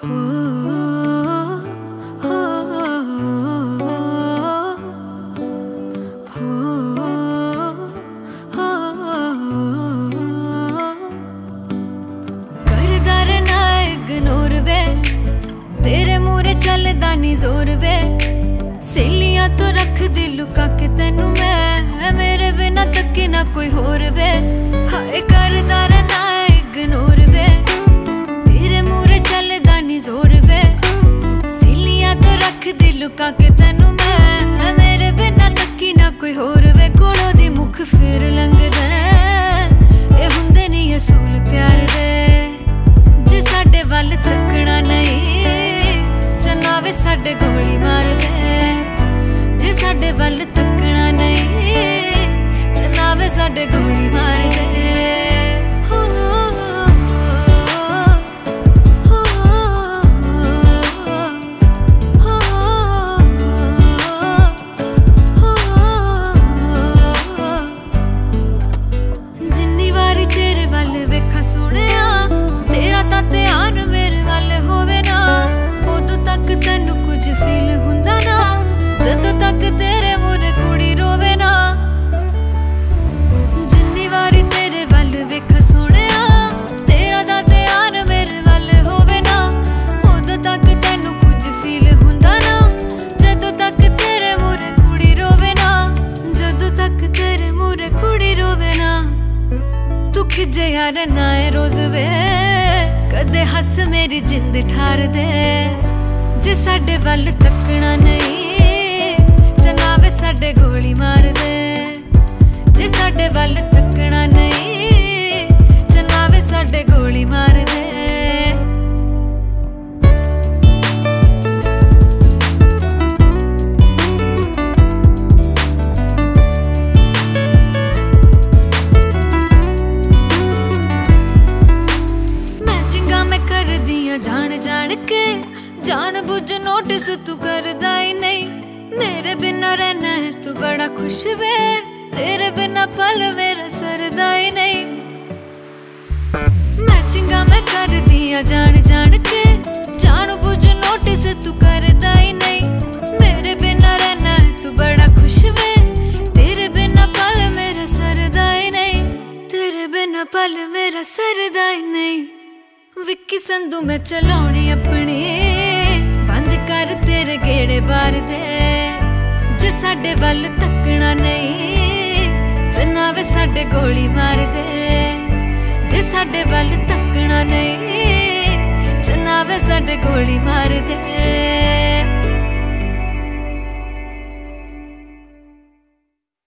चलदा नी जोर वे सहेलियां तो रख दी लुका के तेनू मैं मेरे बिना तके ना कोई होर वे हाय करदा रहना इग्नोर वे तेरे मूरे चलदा नी जोर वे सहेलियां तो रख दी लुका के तेनू मैं मेरे बिना तकी ना कोई होर वे कोलों दी मुख फेर लंघदा ए हुंदे नी असूल प्यार दे जे साडे वल तकना नहीं वे साडे गोली मार दे जे साडे वल तकना नहीं चनावे साडे गोली मार दे जिन्नी वारी तेरे वल वेखा सोहणिया तेरा तां ध्यान मेरे वल होवे ना तक तेनू कुछ फील हुंदा ना जदों तक तेरे मूरे कुड़ी रोवे ना जिन्नी वारी तेरे वल वेखा सोहणिया तेरा दा ध्यान मेरे वल होवे ना उदों तक तेनू कुछ फील हुंदा ना जदों तक तेरे मूरे कुड़ी रोवे ना जदों तक तेरे मूरे कुड़ी रोवे ना तू खिजे यार ना रोज वे कदे हस मेरी जिंद ठार दे जे साडे वल तकना नहीं चनावे साडे गोली मार दे जे साडे वल तकना नहीं चनावे साडे गोली मार दे मैचिंगा मैं कर दिया जान जान के जान बुझ नोटिस तू करदा ही नहीं मेरे बिना रहना है तू बड़ा खुश वे तेरे बिना पल मेरा सरदा ही नहीं मैचिंगा मैं कर दिया जान जान के जान बुझ नोटिस तू करदा ही नहीं मेरे बिना रहना है तू बड़ा खुश वे तेरे बिना पल मेरा सरदा ही नहीं तेरे बिना पल मेरा सरदा ही नहीं विक्की संधू मैं चलाउणी अपनी बंद कर तेरे गेड़े बार दे जे साडे वल तकना नहीं चनावे साडे गोली मार दे जे साडे वल तकना नहीं चनावे साडे गोली मार दे।